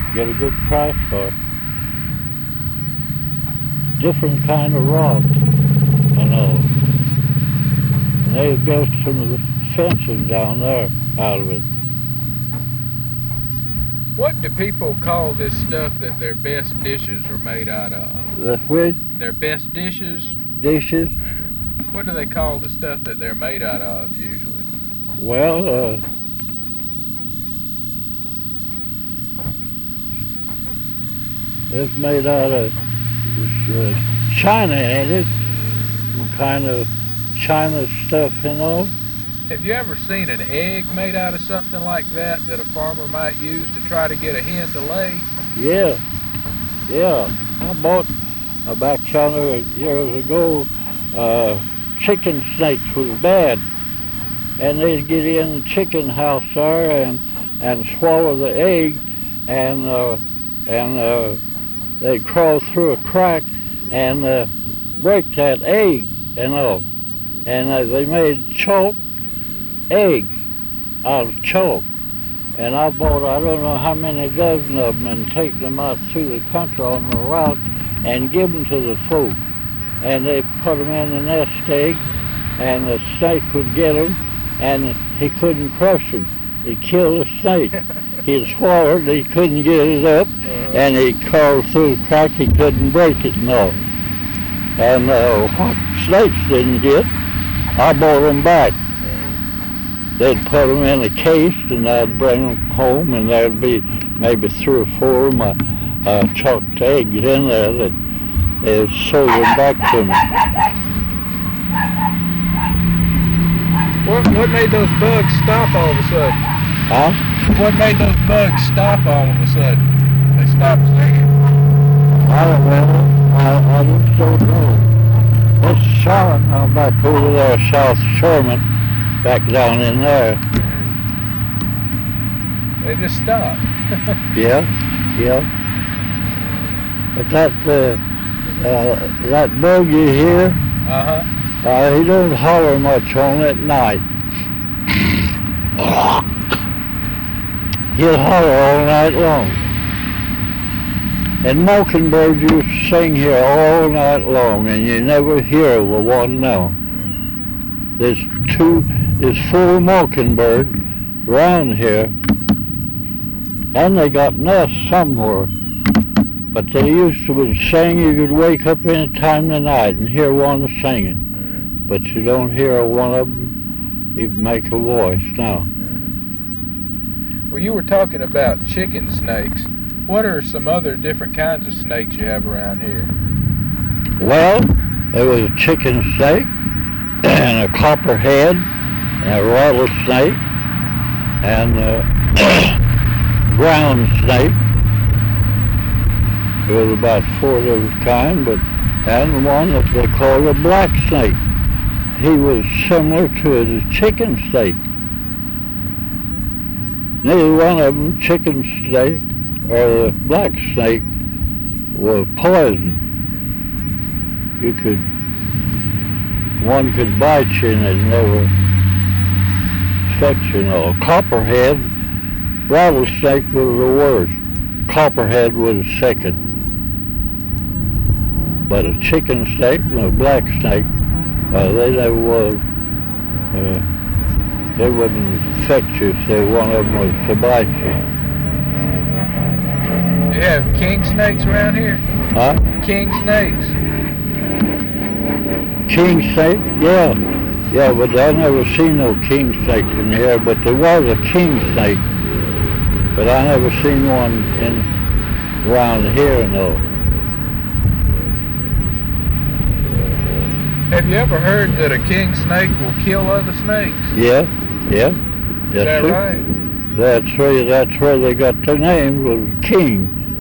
get a good price for it. Different kind of rock, And they built some of the fences down there out of it. What do people call this stuff that their best dishes are made out of? The which? Their best dishes? Dishes? Mm-hmm. What do they call the stuff that they're made out of usually? Well, it's made out of china, ain't it? Some kind of china stuff, Have you ever seen an egg made out of something like that a farmer might use to try to get a hen to lay? Yeah. I bought back yonder years ago, chicken snakes was bad. And they'd get in the chicken house there and swallow the egg, and they'd crawl through a crack and break that egg, And they made chalk eggs out of chalk. And I bought, I don't know how many dozen of them, and take them out through the country on the route and give them to the folk. And they put them in the nest egg, and the snake would get them, and he couldn't crush them. He'd kill the snake. He'd swallow it, he couldn't get it up, and he crawled through the crack, he couldn't break it And what snakes didn't get, I bought them back. They'd put them in a case, and I'd bring them home, and there'd be maybe 3 or 4 of my chalked eggs in there that they sold them back to me. What made those bugs stop all of a sudden? Huh? What made those bugs stop all of a sudden? They stopped singing. I don't know. I just don't know. It's Sharon, I'm back over there, South Sherman, back down in there. They just stopped. Yeah. But that bug you hear, he don't holler much on at night. He'll holler all night long. And mockingbirds used to sing here all night long, and you never hear of one now. There's 4 mockingbirds around here, and they got nests somewhere. But they used to sing. You could wake up any time of the night and hear one singing. But you don't hear one of them even make a voice now. Well, you were talking about chicken snakes. What are some other different kinds of snakes you have around here? Well, there was a chicken snake, and a copperhead, and a rattlesnake, and a ground snake. There was about 4 different kinds, and one that they called a black snake. He was similar to the chicken snake. Neither one of them, chicken snake or the black snake, was poison. One could bite you and it never affect you. Copperhead, rattlesnake was the worst. Copperhead was the second. But a chicken snake and a black snake, they never was. They wouldn't affect you if one of them was to bite you. You have king snakes around here? Huh? King snakes. King snake? Yeah, but I never seen no king snakes in here, but there was a king snake. But I never seen one around here, no. Have you ever heard that a king snake will kill other snakes? Yeah. Is that right? That's where they got their name, was king.